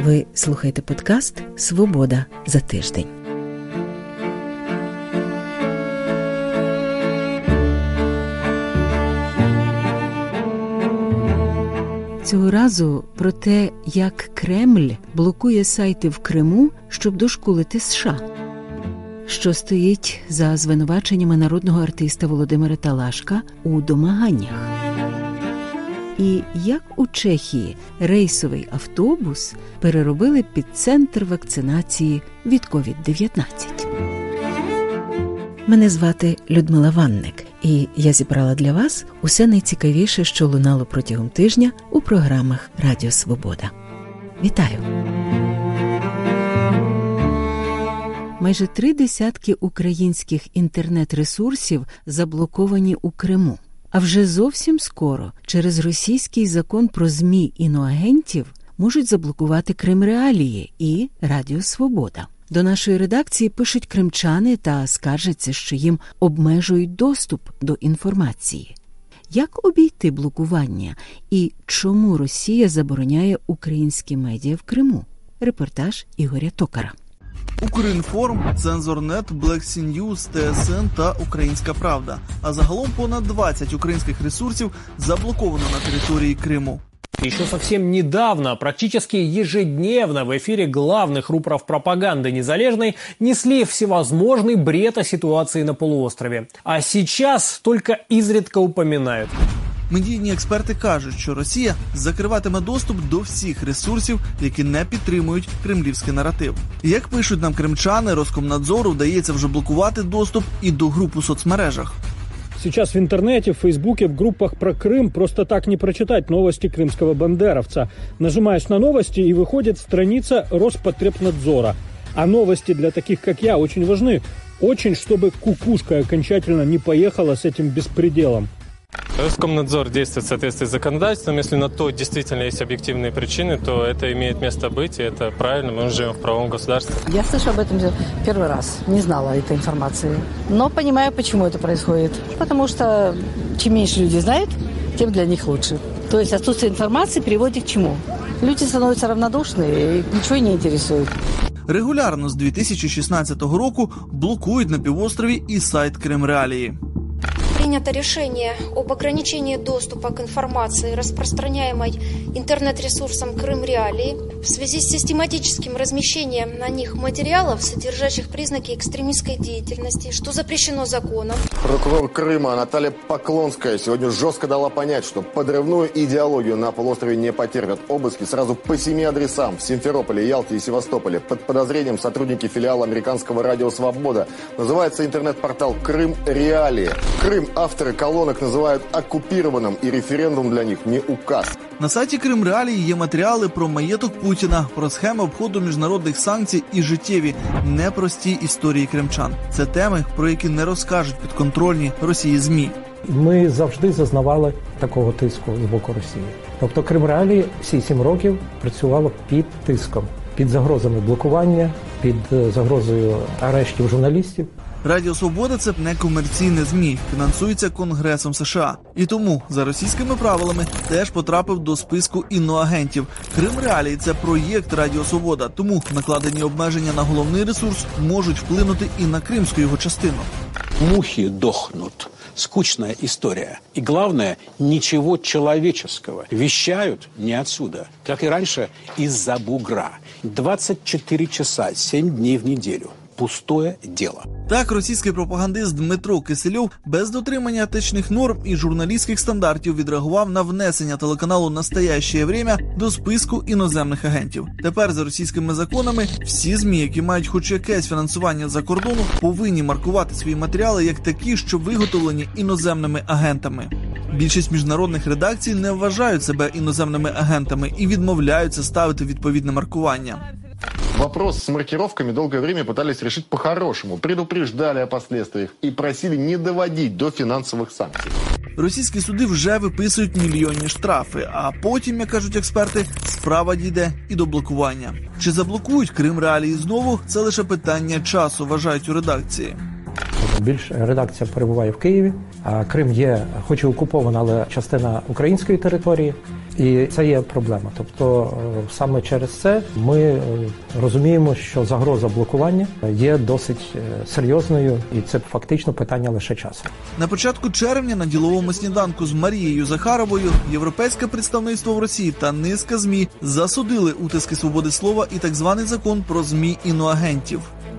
Ви слухаєте подкаст «Свобода за тиждень». Цього разу про те, як Кремль блокує сайти в Криму, щоб дошкулити США. Що стоїть за звинуваченнями народного артиста Володимира Талашка у домаганнях. І як у Чехії рейсовий автобус переробили під центр вакцинації від COVID-19. Мене звати Людмила Ванник, і я зібрала для вас усе найцікавіше, що лунало протягом тижня у програмах Радіо Свобода. Вітаю! Майже 30 українських інтернет-ресурсів заблоковані у Криму. А вже зовсім скоро через російський закон про ЗМІ іноагентів можуть заблокувати Кримреалії і Радіо Свобода. До нашої редакції пишуть кримчани та скаржаться, що їм обмежують доступ до інформації. Як обійти блокування і чому Росія забороняє українські медіа в Криму? Репортаж Ігоря Токара. Укрінформ, Цензорнет, Black Sea News, ТСН та Українська Правда. А загалом понад 20 українських ресурсів заблоковано на території Криму. Еще совсем недавно, практически ежедневно в эфире главных рупоров пропаганды «Незалежной» несли всевозможный бред о ситуации на полуострове. А сейчас только изредка упоминают. Медійні експерти кажуть, що Росія закриватиме доступ до всіх ресурсів, які не підтримують кремлівський наратив. Як пишуть нам кримчани, Роскомнадзору вдається вже блокувати доступ і до груп у соцмережах. Сейчас в интернете, в Фейсбуке, в группах про Крым просто так не прочитать новости крымского бандеровца. Нажимаешь на новости, и выходит страница Роспотребнадзора. А новости для таких, как я, очень важны. Очень, чтобы кукушка окончательно не поехала с этим беспределом. Роскомнадзор действует в соответствии с законодательством. Если на то действительно есть объективные причины, то это имеет место быть, и это правильно. Мы живем в правовом государстве. Я слышу об этом первый раз. Не знала этой информации. Но понимаю, почему это происходит. Потому что чем меньше люди знают, тем для них лучше. То есть отсутствие информации приводит к чему? Люди становятся равнодушны и ничего не интересует. Регулярно з 2016 року блокують на півострові і сайт Кримреалії. Принято решение об ограничении доступа к информации, распространяемой интернет-ресурсом Крымреалии, в связи с систематическим размещением на них материалов, содержащих признаки экстремистской деятельности, что запрещено законом. Прокурор Крыма Наталья Поклонская сегодня жестко дала понять, что подрывную идеологию на полуострове не потерпят. Обыски сразу по 7 адресам в Симферополе, Ялте и Севастополе. Под подозрением сотрудники филиала американского радио «Свобода». Называется интернет-портал Крымреалии. Крым авторы колонок називають окупованим, і референдум для них не указ. На сайті Кримреалії є матеріали про маєток Путіна, про схеми обходу міжнародних санкцій і життєві, непрості історії кримчан. Це теми, про які не розкажуть підконтрольні Росії ЗМІ. Ми завжди зазнавали такого тиску з боку Росії. Тобто Кримреалії всі 7 років працювало під тиском, під загрозами блокування, під загрозою арештів журналістів. Радіо Свобода – це некомерційне ЗМІ, фінансується Конгресом США. І тому, за російськими правилами, теж потрапив до списку іноагентів. Кримреалії – це проєкт Радіо Свобода, тому накладені обмеження на головний ресурс можуть вплинути і на кримську його частину. Мухи дохнут. Скучная история. И главное, ничего человеческого. Вещают не отсюда. Как и раньше, из-за бугра. 24 часа, 7 дней в неделю. Пустое дело. Так, російський пропагандист Дмитро Кисельов без дотримання етичних норм і журналістських стандартів відреагував на внесення телеканалу «Настоящее время» до списку іноземних агентів. Тепер за російськими законами всі ЗМІ, які мають хоч якесь фінансування за кордону, повинні маркувати свої матеріали як такі, що виготовлені іноземними агентами. Більшість міжнародних редакцій не вважають себе іноземними агентами і відмовляються ставити відповідне маркування. Вопрос с маркировками долгое время пытались решить по-хорошему, предупреждали о последствиях и просили не доводить до финансовых санкций. Російські суди вже виписують мільйонні штрафи, а потім, як кажуть експерти, справа дійде і до блокування. Чи заблокують Кримреалії знову – це лише питання часу, вважають у редакції. Більше редакція перебуває в Києві, а Крим є, хоч і окупована, але частина української території. І це є проблема. Тобто саме через це ми розуміємо, що загроза блокування є досить серйозною, і це фактично питання лише часу. На початку червня на діловому сніданку з Марією Захаровою європейське представництво в Росії та низка ЗМІ засудили утиски свободи слова і так званий закон про ЗМІ іноагентів.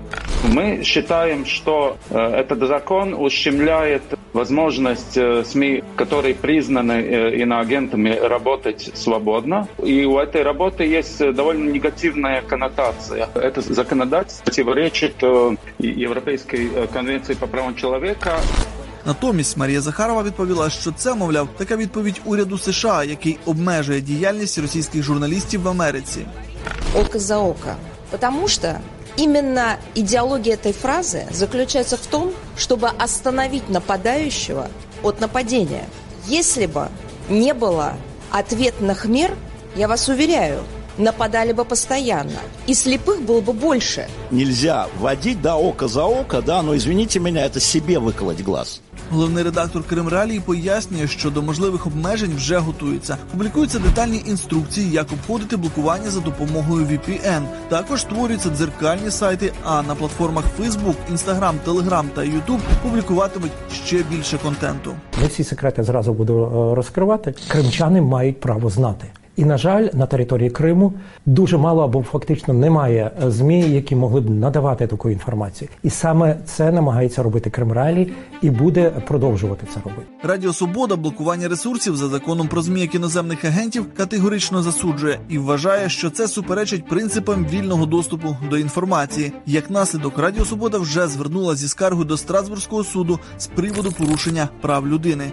Мы считаем, что этот закон ущемляет возможность СМИ, которые признаны иноагентами, работать свободно. И у этой работы есть довольно негативная коннотация. Это законодательство противоречит Европейской конвенции по правам человека. Натомість Марія Захарова відповіла, що це, мовляв, така відповідь уряду США, який обмежує діяльність російських журналістів в Америці. Око за око. Потому что именно идеология этой фразы заключается в том, чтобы остановить нападающего от нападения. Если бы не было ответных мер, я вас уверяю, нападали бы постоянно. И слепых было бы больше. Нельзя вводить, око за око, но, извините меня, это себе выколоть глаз. Головний редактор Кримреалії пояснює, що до можливих обмежень вже готуються. Публікуються детальні інструкції, як обходити блокування за допомогою VPN. Також створюються дзеркальні сайти, а на платформах Facebook, Instagram, Telegram та YouTube публікуватимуть ще більше контенту. Не всі секрети зразу буду розкривати. Кримчани мають право знати. І, на жаль, на території Криму дуже мало або фактично немає ЗМІ, які могли б надавати таку інформацію. І саме це намагається робити Кримреалії і буде продовжувати це робити. Радіо Свобода блокування ресурсів за законом про ЗМІ як іноземних агентів категорично засуджує і вважає, що це суперечить принципам вільного доступу до інформації. Як наслідок, Радіо Свобода вже звернула зі скаргою до Страсбурзького суду з приводу порушення прав людини.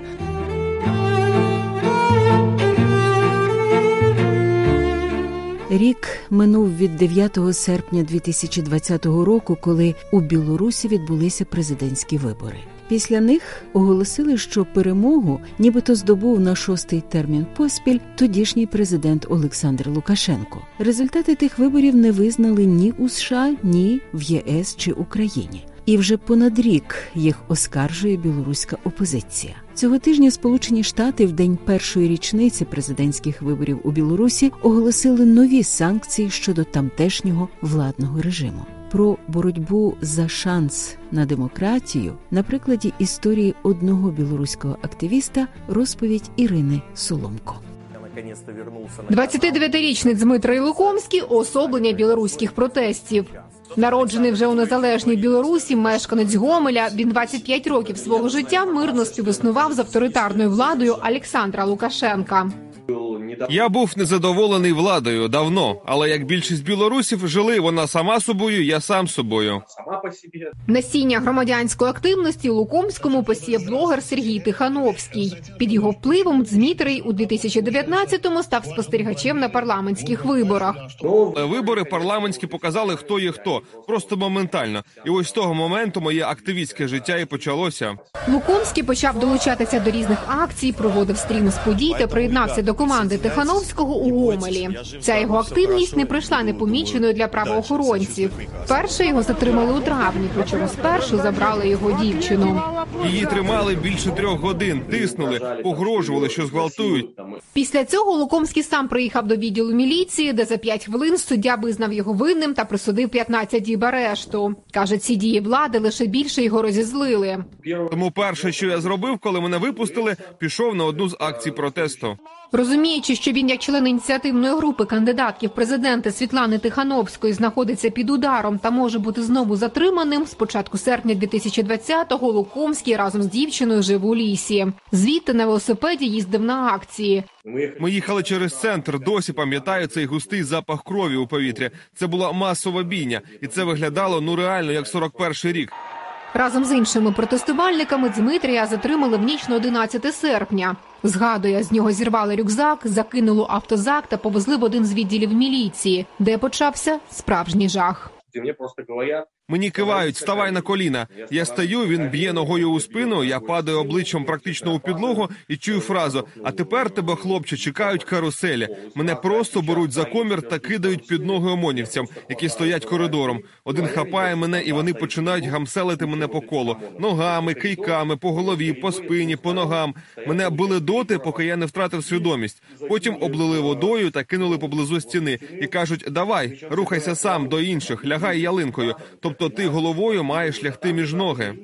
Рік минув від 9 серпня 2020 року, коли у Білорусі відбулися президентські вибори. Після них оголосили, що перемогу нібито здобув на 6-й термін поспіль тодішній президент Олександр Лукашенко. Результати тих виборів не визнали ні у США, ні в ЄС чи Україні. І вже понад рік їх оскаржує білоруська опозиція. Цього тижня Сполучені Штати в день першої річниці президентських виборів у Білорусі оголосили нові санкції щодо тамтешнього владного режиму. Про боротьбу за шанс на демократію на прикладі історії одного білоруського активіста розповідь Ірини Соломко. 29-річний Дмитрий Лукомський – уособлення білоруських протестів. Народжений вже у незалежній Білорусі, мешканець Гомеля, він 25 років свого життя мирно співіснував з авторитарною владою Олександра Лукашенка. Я був незадоволений владою давно, але як більшість білорусів жили вона сама собою, я сам собою. Насіння громадянської активності Лукомському посіє блогер Сергій Тихановський. Під його впливом Дмитрий у 2019-му став спостерігачем на парламентських виборах. Вибори парламентські показали, хто є хто, просто моментально. І ось з того моменту моє активістське життя і почалося. Лукомський почав долучатися до різних акцій, проводив стріми з подій та приєднався до команди Тихановського у Гомелі. Ця його активність не пройшла непоміченою для правоохоронців. Перше його затримали у травні, причому спершу забрали його дівчину. Її тримали більше 3 годин, тиснули, погрожували, що зґвалтують. Після цього Лукомський сам приїхав до відділу міліції, де за 5 хвилин суддя визнав його винним та присудив 15 діб арешту. Каже, ці дії влади лише більше його розізлили. Тому перше, що я зробив, коли мене випустили, пішов на одну з акцій протесту. Розуміючи, що він як член ініціативної групи кандидатків президенти Світлани Тихановської знаходиться під ударом та може бути знову затриманим, з початку серпня 2020-го Лукомський разом з дівчиною жив у лісі. Звідти на велосипеді їздив на акції. Ми їхали через центр, досі пам'ятаю цей густий запах крові у повітрі. Це була масова бійня, і це виглядало реально як 41-й рік. Разом з іншими протестувальниками Дмитрія затримали в ніч на 11 серпня. Згадує, з нього зірвали рюкзак, закинули автозак та повезли в один з відділів міліції, де почався справжній жах. Мені кивають: ставай на коліна. Я стаю, він б'є ногою у спину, я падаю обличчям практично у підлогу і чую фразу: «А тепер тебе, хлопче, чекають каруселі». Мене просто беруть за комір та кидають під ноги омонівцям, які стоять коридором. Один хапає мене, і вони починають гамселити мене по колу. Ногами, кийками, по голові, по спині, по ногам. Мене били доти, поки я не втратив свідомість. Потім облили водою та кинули поблизу стіни. І кажуть: «Давай, рухайся сам до інших, лягай ялинкою». Тобто ти головою маєш лягти між ноги.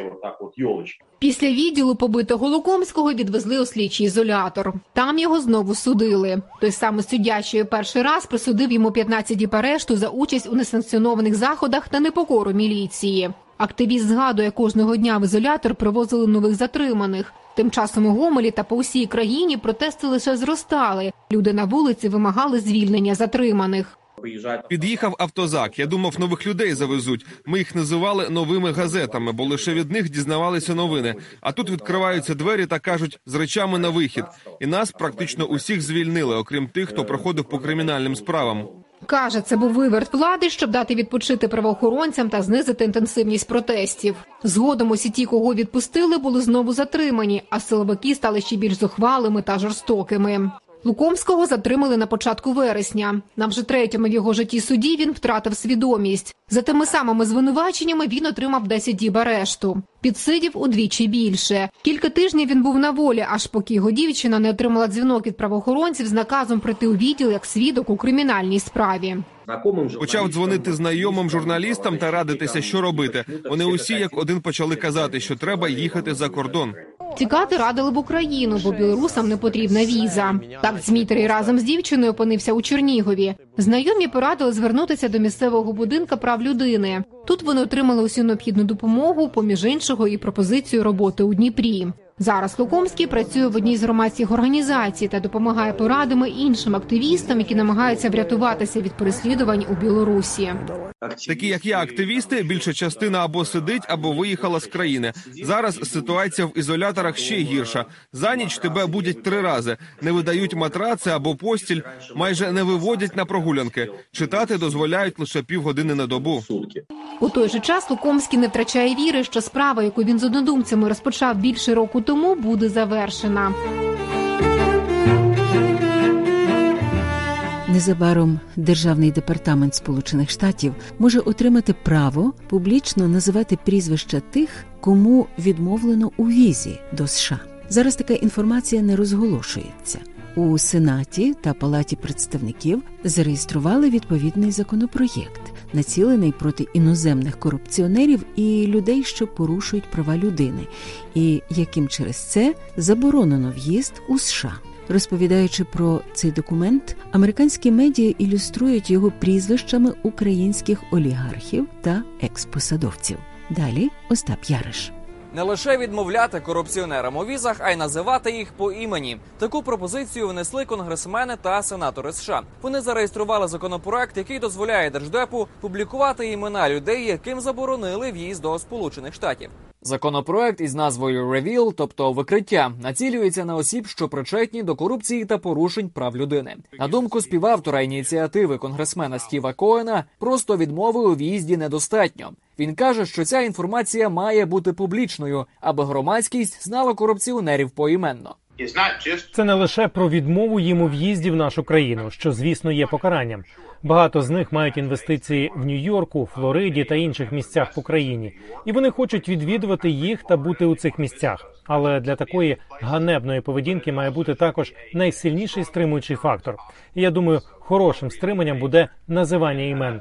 Після відділу побитого Лукомського відвезли у слідчий ізолятор. Там його знову судили. Той самий суддя, що і перший раз присудив йому 15 діб арешту за участь у несанкціонованих заходах та непокору міліції. Активіст згадує, кожного дня в ізолятор привозили нових затриманих. Тим часом у Гомелі та по всій країні протести лише зростали. Люди на вулиці вимагали звільнення затриманих. Під'їхав автозак. Я думав, нових людей завезуть. Ми їх називали новими газетами, бо лише від них дізнавалися новини. А тут відкриваються двері та кажуть: з речами на вихід. І нас практично усіх звільнили, окрім тих, хто проходив по кримінальним справам. Каже, це був виверт влади, щоб дати відпочити правоохоронцям та знизити інтенсивність протестів. Згодом усі ті, кого відпустили, були знову затримані, а силовики стали ще більш зухвалими та жорстокими. Лукомського затримали на початку вересня. На вже третьому в його житті суді він втратив свідомість. За тими самими звинуваченнями він отримав 10 діб арешту. Підсидів удвічі більше. Кілька тижнів він був на волі, аж поки його дівчина не отримала дзвінок від правоохоронців з наказом прийти у відділ як свідок у кримінальній справі. Почав дзвонити знайомим журналістам та радитися, що робити. Вони усі як один почали казати, що треба їхати за кордон. Тікати радили в Україну, бо білорусам не потрібна віза. Так Дмитрій разом з дівчиною опинився у Чернігові. Знайомі порадили звернутися до місцевого будинку прав людини. Тут вони отримали усю необхідну допомогу, поміж іншого і пропозицію роботи у Дніпрі. Зараз Лукомський працює в одній з громадських організацій та допомагає порадами іншим активістам, які намагаються врятуватися від переслідувань у Білорусі. Такі, як я, активісти, більша частина або сидить, або виїхала з країни. Зараз ситуація в ізоляторах ще гірша. За ніч тебе будять 3 рази. Не видають матраци або постіль, майже не виводять на прогулянки. Читати дозволяють лише півгодини на добу. У той же час Лукомський не втрачає віри, що справа, яку він з однодумцями розпочав більше року тому, буде завершена. Незабаром Державний департамент Сполучених Штатів може отримати право публічно називати прізвища тих, кому відмовлено у візі до США. Зараз така інформація не розголошується. У Сенаті та Палаті представників зареєстрували відповідний законопроєкт, націлений проти іноземних корупціонерів і людей, що порушують права людини, і яким через це заборонено в'їзд у США. Розповідаючи про цей документ, американські медіа ілюструють його прізвищами українських олігархів та експосадовців. Далі Остап Яриш. Не лише відмовляти корупціонерам у візах, а й називати їх по імені. Таку пропозицію внесли конгресмени та сенатори США. Вони зареєстрували законопроект, який дозволяє Держдепу публікувати імена людей, яким заборонили в'їзд до Сполучених Штатів. Законопроект із назвою «Reveal», тобто «викриття», націлюється на осіб, що причетні до корупції та порушень прав людини. На думку співавтора ініціативи конгресмена Стіва Коена, просто відмови у в'їзді недостатньо. Він каже, що ця інформація має бути публічною, аби громадськість знала корупціонерів поіменно. Це не лише про відмову їм у в'їзді в нашу країну, що, звісно, є покаранням. Багато з них мають інвестиції в Нью-Йорку, Флориді та інших місцях по країні. І вони хочуть відвідувати їх та бути у цих місцях. Але для такої ганебної поведінки має бути також найсильніший стримуючий фактор. І я думаю, хорошим стриманням буде називання імен.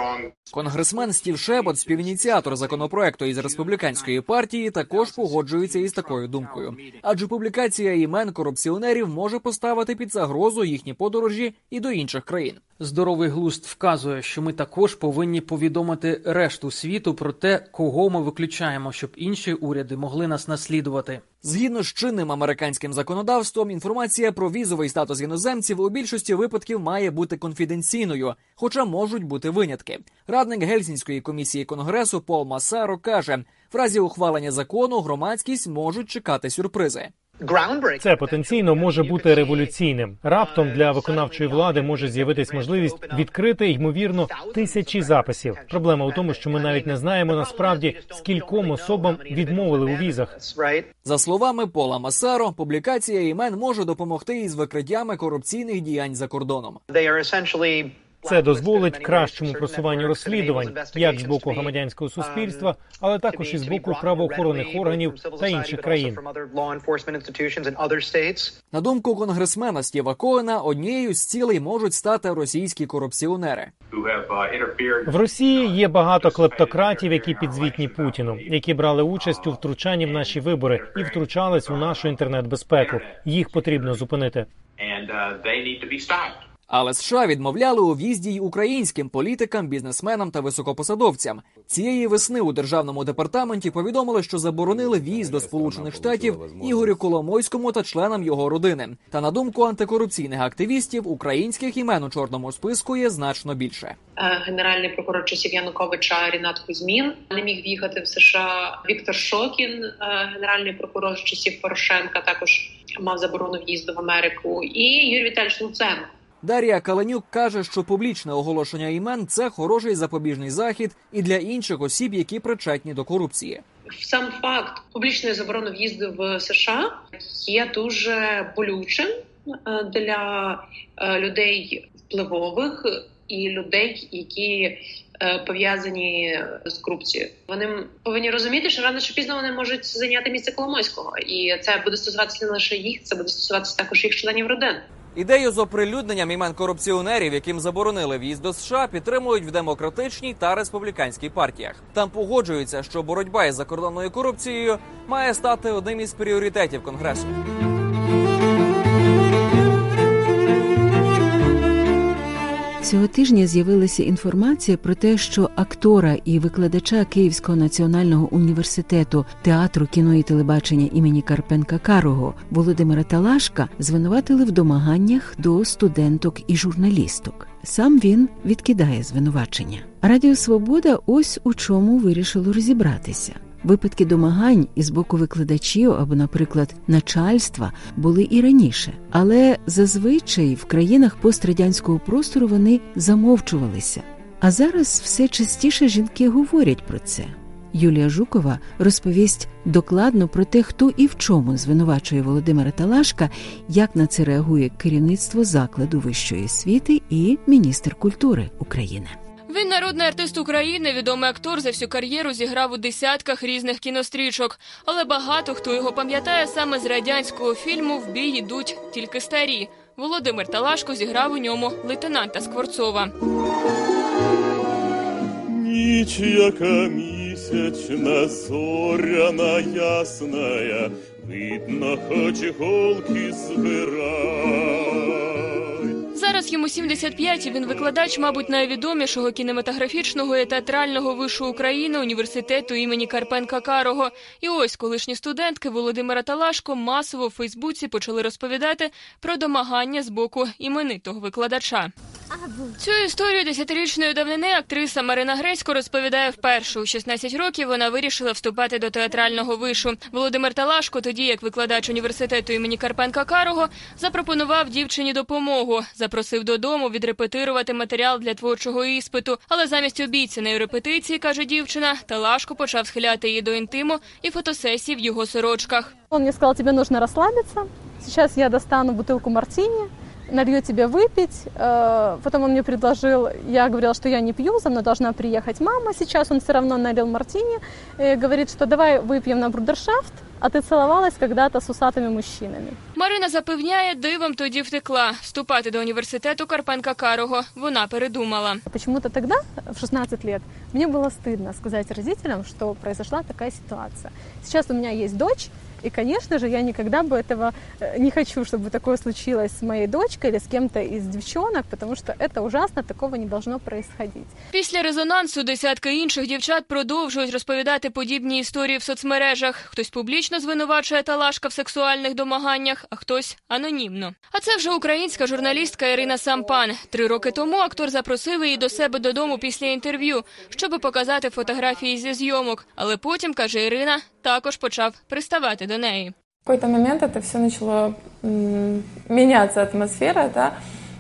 Конгресмен Стів Шебот, співініціатор законопроекту із республіканської партії, також погоджується із такою думкою. Адже публікація імен корупціонерів може поставити під загрозу їхні подорожі і до інших країн. Здоровий глузд вказує, що ми також повинні повідомити решту світу про те, кого ми виключаємо, щоб інші уряди могли нас наслідувати. Згідно з чинним американським законодавством, інформація про візовий статус іноземців у більшості випадків має бути конфіденційною, хоча можуть бути винятки. Радник Гельсінської комісії Конгресу Пол Масаро каже, в разі ухвалення закону громадськість можуть чекати сюрпризи. Це потенційно може бути революційним. Раптом для виконавчої влади може з'явитись можливість відкрити, ймовірно, тисячі записів. Проблема у тому, що ми навіть не знаємо насправді, скільком особам відмовили у візах. За словами Пола Масаро, публікація імен може допомогти із викриттями корупційних діянь за кордоном. Це дозволить кращому просуванню розслідувань, як з боку громадянського суспільства, але також і з боку правоохоронних органів та інших країн. На думку конгресмена Стіва Коена, однією з цілей можуть стати російські корупціонери. В Росії є багато клептократів, які підзвітні Путіну, які брали участь у втручанні в наші вибори і втручались у нашу інтернет-безпеку. Їх потрібно зупинити. Але США відмовляли у в'їзді й українським політикам, бізнесменам та високопосадовцям. Цієї весни у Державному департаменті повідомили, що заборонили в'їзд до Сполучених Штатів Ігорю Коломойському та членам його родини. Та на думку антикорупційних активістів, українських імен у чорному списку є значно більше. Генеральний прокурор часів Януковича Рінат Кузьмін не міг в'їхати в США. Віктор Шокін, генеральний прокурор часів Порошенка, також мав заборону в'їзду в Америку. І Юрій Віталійович Луценко. Дар'я Каленюк каже, що публічне оголошення імен – це хороший запобіжний захід і для інших осіб, які причетні до корупції. Сам факт публічної заборони в'їзду в США є дуже болючим для людей впливових і людей, які пов'язані з корупцією. Вони повинні розуміти, що рано чи пізно вони можуть зайняти місце Коломойського. І це буде стосуватися не лише їх, це буде стосуватися також їх членів родин. Ідею з оприлюдненням імен корупціонерів, яким заборонили в'їзд до США, підтримують в демократичній та республіканській партіях. Там погоджуються, що боротьба із закордонною корупцією має стати одним із пріоритетів Конгресу. Цього тижня з'явилася інформація про те, що актора і викладача Київського національного університету театру, кіно і телебачення імені Карпенка-Карого Володимира Талашка звинуватили в домаганнях до студенток і журналісток. Сам він відкидає звинувачення. Радіо «Свобода» ось у чому вирішило розібратися. Випадки домагань із боку викладачів або, наприклад, начальства були і раніше. Але зазвичай в країнах пострадянського простору вони замовчувалися. А зараз все частіше жінки говорять про це. Юлія Жукова розповість докладно про те, хто і в чому звинувачує Володимира Талашка, як на це реагує керівництво закладу вищої освіти і міністр культури України. Він народний артист України, відомий актор, за всю кар'єру зіграв у десятках різних кінострічок. Але багато хто його пам'ятає саме з радянського фільму «В бій ідуть тільки старі». Володимир Талашко зіграв у ньому лейтенанта Скворцова. Ніч, яка місячна, зоряна ясная, видно, хоч голки збирай. Зараз йому 75, і він викладач, мабуть, найвідомішого кінематографічного і театрального вишу України університету імені Карпенка-Карого. І ось колишні студентки Володимира Талашко масово в Фейсбуці почали розповідати про домагання з боку іменитого викладача. Цю історію 10-річної давнини актриса Марина Гресько розповідає вперше. У 16 років вона вирішила вступати до театрального вишу. Володимир Талашко, тоді як викладач університету імені Карпенка-Карого, запропонував дівчині допомогу. Запросив додому відрепетирувати матеріал для творчого іспиту. Але замість обіцяної репетиції, каже дівчина, Талашко почав схиляти її до інтиму і фотосесій в його сорочках. Він мені сказав, тобі потрібно розслабитися. Зараз я достану бутилку мартіні. Налью тебе выпить. Потом он мне предложил, я говорила, что я не пью, за мной должна приехать мама. Сейчас он все равно налил мартини. Говорит, что давай выпьем на брудершафт, а ты целовалась когда-то с усатыми мужчинами. Марина запевняє, дивом тоді втекла. Вступати до університету Карпенка-Карого вона передумала. Почему-то тогда, в 16 лет, мне было стыдно сказать родителям, что произошла такая ситуация. Сейчас у меня есть дочь, и, конечно же, я никогда бы этого не хочу, чтобы такое случилось с моей дочкой или с кем-то из девчонок, потому что это ужасно, такого не должно происходить. Після резонансу десятки інших дівчат продовжують розповідати подібні історії в соцмережах. Хтось публічно звинувачує Талашка в сексуальних домаганнях, а хтось анонімно. А це вже українська журналістка Ірина Сампан. 3 роки тому актор запросив її до себе додому після інтерв'ю, щоб показати фотографії зі зйомок. Але потім, каже Ірина, також почав приставати до неї. В какой-то момент это все начало меняться, атмосфера, да,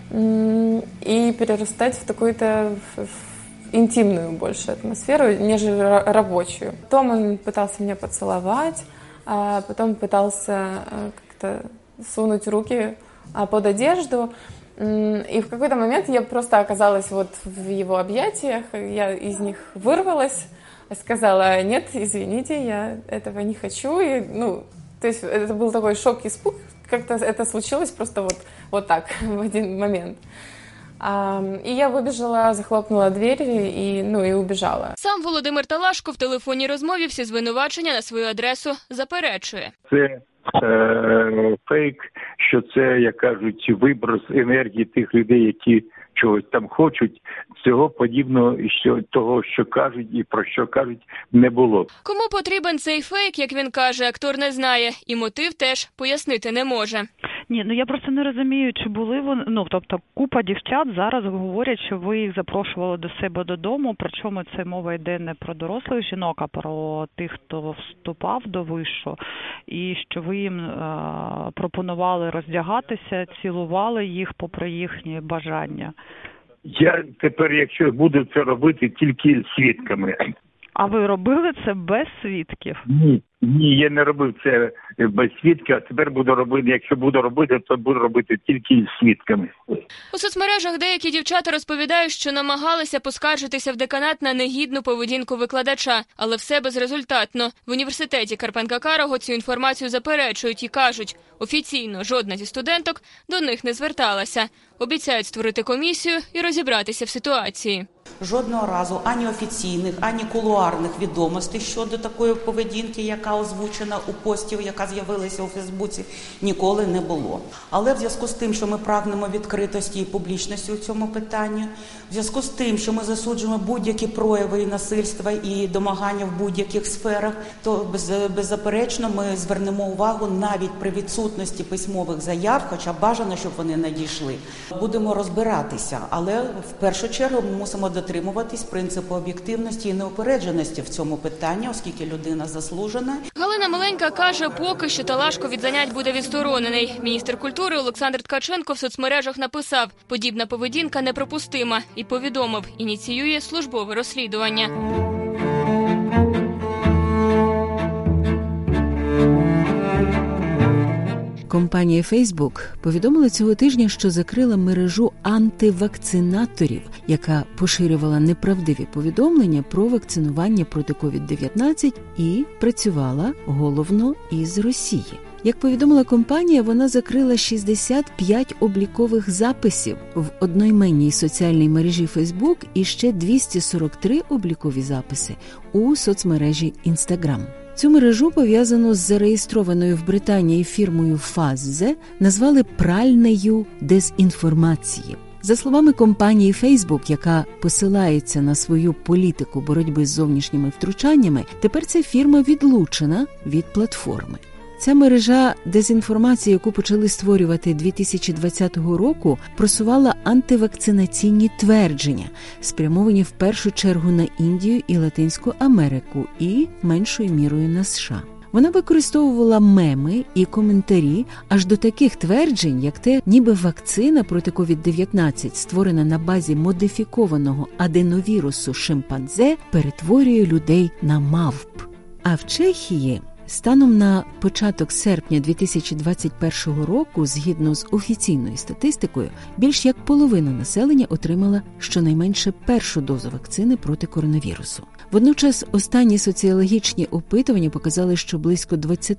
и перерастать в такую-то интимную больше атмосферу, нежели рабочую. Потом он пытался меня поцеловать, а потом пытался как-то сунуть руки под одежду. И в какой-то момент я просто оказалась вот в его объятиях, я из них вырвалась, сказала: нет, извините, я этого не хочу. И, то есть это был такой шок, испуг, как-то это случилось просто вот так, в один момент. І я вибіжала, захлопнула двері і убіжала. Сам Володимир Талашко в телефонній розмові всі звинувачення на свою адресу заперечує. Це фейк, що це, як кажуть, виброс енергії тих людей, які чогось там хочуть. Цього подібного, того, що кажуть і про що кажуть, не було. Кому потрібен цей фейк, як він каже, актор не знає. І мотив теж пояснити не може. Ні, я просто не розумію, чи були вони, тобто купа дівчат зараз говорять, що ви їх запрошували до себе додому, причому це мова йде не про дорослих жінок, а про тих, хто вступав до вишу, і що ви їм пропонували роздягатися, цілували їх попри їхні бажання. Я тепер, якщо буду це робити, тільки свідками. А ви робили це без свідків? Ні, я не робив це без свідків, а тепер буду робити, якщо буду робити, то буду робити тільки з свідками. У соцмережах деякі дівчата розповідають, що намагалися поскаржитися в деканат на негідну поведінку викладача, але все безрезультатно. В університеті Карпенка-Карого цю інформацію заперечують і кажуть, офіційно жодна зі студенток до них не зверталася. Обіцяють створити комісію і розібратися в ситуації. Жодного разу ані офіційних, ані кулуарних відомостей щодо такої поведінки, яка озвучена у пості, яка з'явилася у Фейсбуці, ніколи не було. Але в зв'язку з тим, що ми прагнемо відкритості і публічності у цьому питанні, в зв'язку з тим, що ми засуджуємо будь-які прояви і насильства і домагання в будь-яких сферах, то беззаперечно ми звернемо увагу навіть при відсутності письмових заяв, хоча бажано, щоб вони надійшли. Будемо розбиратися, але в першу чергу ми мусимо дотримуватись принципу об'єктивності і неупередженості в цьому питанні, оскільки людина заслужена. Галина Миленька каже, поки що Талашко від занять буде відсторонений. Міністр культури Олександр Ткаченко в соцмережах написав, подібна поведінка неприпустима і повідомив, ініціює службове розслідування. Компанія Facebook повідомила цього тижня, що закрила мережу антивакцинаторів, яка поширювала неправдиві повідомлення про вакцинування проти COVID-19 і працювала головно із Росії. Як повідомила компанія, вона закрила 65 облікових записів в одноіменній соціальній мережі Facebook і ще 243 облікові записи у соцмережі Instagram. Цю мережу, пов'язану з зареєстрованою в Британії фірмою Fazze, назвали «пральнею дезінформації». За словами компанії Facebook, яка посилається на свою політику боротьби з зовнішніми втручаннями, тепер ця фірма відлучена від платформи. Ця мережа дезінформації, яку почали створювати 2020 року, просувала антивакцинаційні твердження, спрямовані в першу чергу на Індію і Латинську Америку і, меншою мірою, на США. Вона використовувала меми і коментарі аж до таких тверджень, як те, ніби вакцина проти COVID-19, створена на базі модифікованого аденовірусу шимпанзе, перетворює людей на мавп. А в Чехії станом на початок серпня 2021 року, згідно з офіційною статистикою, більш як половина населення отримала щонайменше першу дозу вакцини проти коронавірусу. Водночас останні соціологічні опитування показали, що близько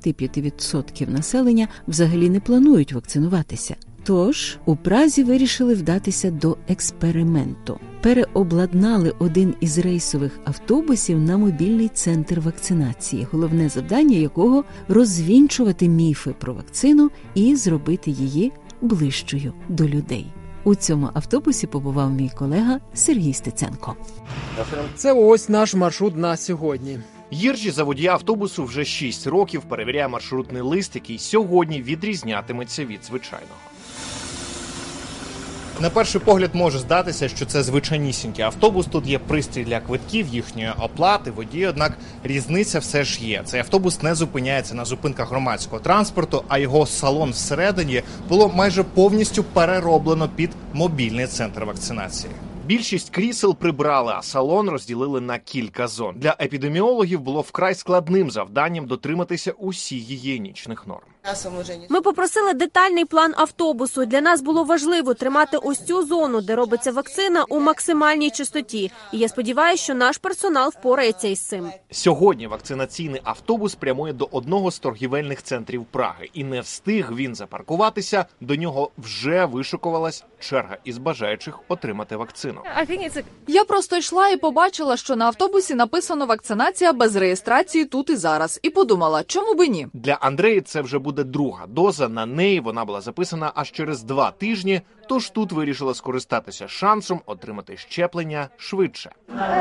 25% населення взагалі не планують вакцинуватися. Тож у Празі вирішили вдатися до експерименту. Переобладнали один із рейсових автобусів на мобільний центр вакцинації, головне завдання якого – розвінчувати міфи про вакцину і зробити її ближчою до людей. У цьому автобусі побував мій колега Сергій Стеценко. Це ось наш маршрут на сьогодні. Єржі за водія автобусу вже 6 років перевіряє маршрутний лист, який сьогодні відрізнятиметься від звичайного. На перший погляд може здатися, що це звичайнісінький автобус. Тут є пристрій для квитків, їхньої оплати, водії, однак різниця все ж є. Цей автобус не зупиняється на зупинках громадського транспорту, а його салон всередині було майже повністю перероблено під мобільний центр вакцинації. Більшість крісел прибрали, а салон розділили на кілька зон. Для епідеміологів було вкрай складним завданням дотриматися усіх гігієнічних норм. Ми попросили детальний план автобусу. Для нас було важливо тримати ось цю зону, де робиться вакцина, у максимальній чистоті. І я сподіваюся, що наш персонал впорається із цим. Сьогодні вакцинаційний автобус прямує до одного з торгівельних центрів Праги. І не встиг він запаркуватися, до нього вже вишикувалась черга із бажаючих отримати вакцину. Я просто йшла і побачила, що на автобусі написано «Вакцинація без реєстрації тут і зараз». І подумала, чому би ні? Для Андреї це вже буде друга доза. На неї вона була записана аж через 2 тижні, тож тут вирішила скористатися шансом отримати щеплення швидше.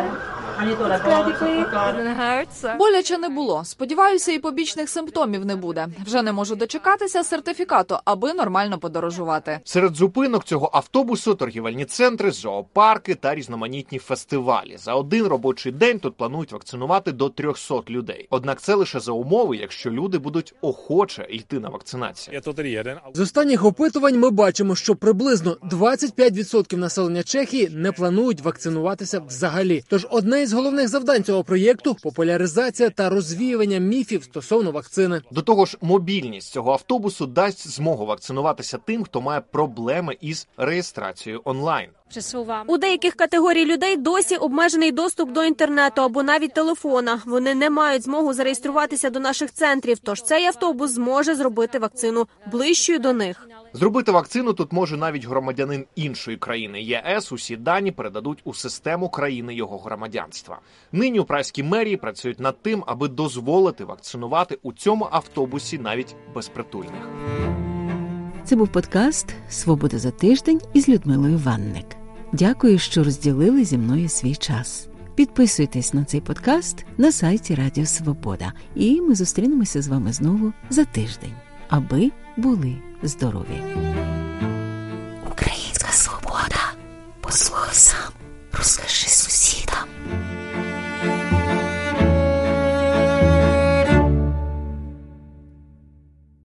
Боляче не було. Сподіваюся, і побічних симптомів не буде. Вже не можу дочекатися сертифікату, аби нормально подорожувати. Серед зупинок цього автобусу торгівельні центри, зоопарки та різноманітні фестивалі. За один робочий день тут планують вакцинувати до 300 людей. Однак це лише за умови, якщо люди будуть охоче йти на вакцинацію. З останніх опитувань ми бачимо, що приблизно 25% населення Чехії не планують вакцинуватися взагалі. Тож одне із головних завдань цього проєкту – популяризація та розвіювання міфів стосовно вакцини. До того ж, мобільність цього автобусу дасть змогу вакцинуватися тим, хто має проблеми із реєстрацією онлайн. У деяких категорій людей досі обмежений доступ до інтернету або навіть телефона. Вони не мають змогу зареєструватися до наших центрів, тож цей автобус зможе зробити вакцину ближчою до них. Зробити вакцину тут може навіть громадянин іншої країни ЄС. Усі дані передадуть у систему країни його громадянства. Нині у празькій мерії працюють над тим, аби дозволити вакцинувати у цьому автобусі навіть безпритульних. Це був подкаст «Свобода за тиждень» із Людмилою Ванник. Дякую, що розділили зі мною свій час. Підписуйтесь на цей подкаст на сайті Радіо Свобода. І ми зустрінемося з вами знову за тиждень. Аби були здорові. Українська свобода. Послухай сам, розкажи сусідам.